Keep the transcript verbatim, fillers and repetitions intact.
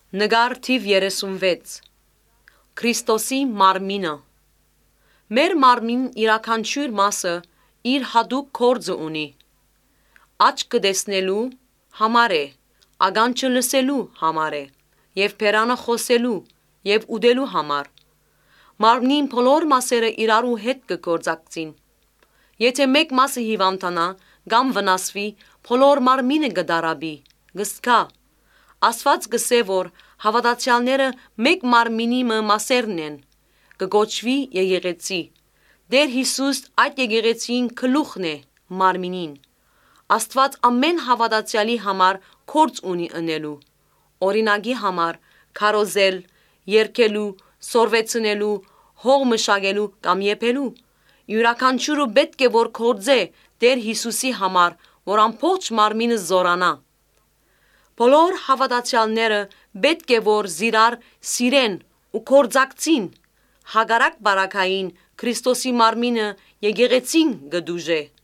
Նգար թիվ երեսունվեց Քրիստոսի մարմինը Մեր մարմին յուրաքանչյուր մասը իր հատուկ գործը ունի աչքը տեսնելու համար է ականջը լսելու համար է և բերանը խոսելու և ուտելու համար մարմնին բոլոր մասերը իրարու հետ կգործակցին Եթե մեկ մասը հիվանդանա կամ վնասվի բոլոր մարմինը կդարաբի կզգա Աստված գսե որ հավատացյալները մեկ մարմինի մասերն են կգոչվի եկեղեցի Տեր Հիսուս այդ եկեղեցին գլուխն է մարմինին Աստված ամեն հավատացյալի համար գործ ունի ընելու օրինակի համար քարոզել երգելու սորվեցնելու հող մշակելու կամ եփելու յուրաքանչյուրը պետք է որ գործե Տեր Հիսուսի համար որ ամբողջ մարմինը զորանա Բոլոր հավատացյալները պետք է որ զիրար սիրեն ու գործակցին հակառակ բարակային Քրիստոսի մարմինը եկեղեցին կդուժե